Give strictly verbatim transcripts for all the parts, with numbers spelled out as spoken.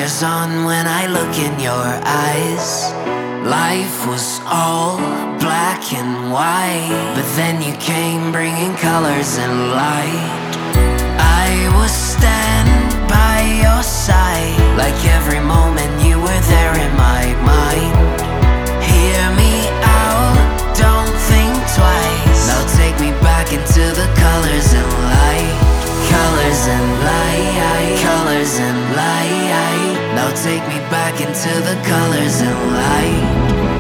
Blinders on when I look in your eyes. Life was all black and white, but then you came bringing colors and light. I was standing by your side, like every moment you were there in my mind. Hear me out, don't think twice. Now take me back into the colors and light. Colors and light, colors and light. Now take me back into the colors and light.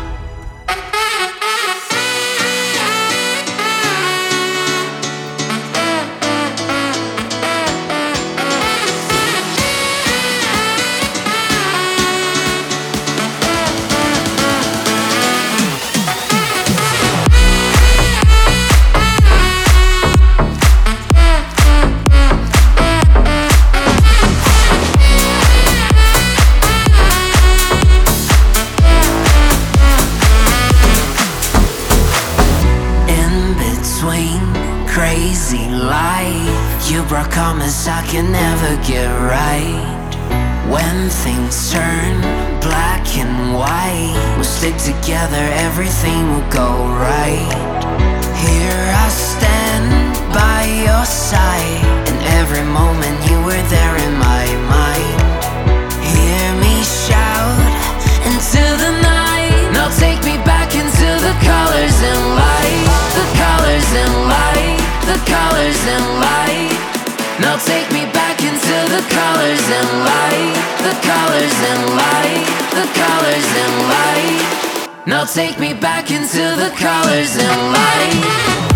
Crazy life, you brought comments I can never get right. When things turn black and white, we'll stick together, everything will go right. Here I stand by your side, and every moment you were there in my mind. Hear me shout into the night. Now take me back into the colors and light. The colors and light. The colors and light. Now take me back into the colors and light. The colors and light. The colors and light. Now take me back into the colors and light.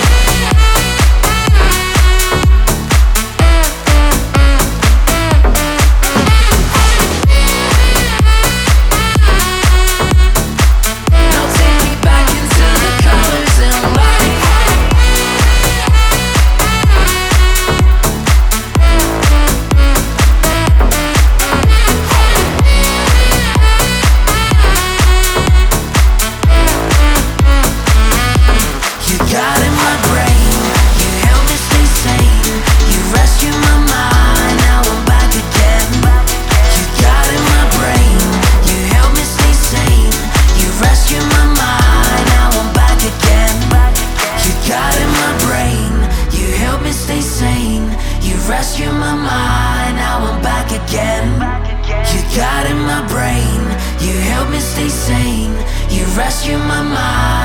Rescue my mind, now I'm back again. You got in my brain, you help me stay sane. You rescue my mind.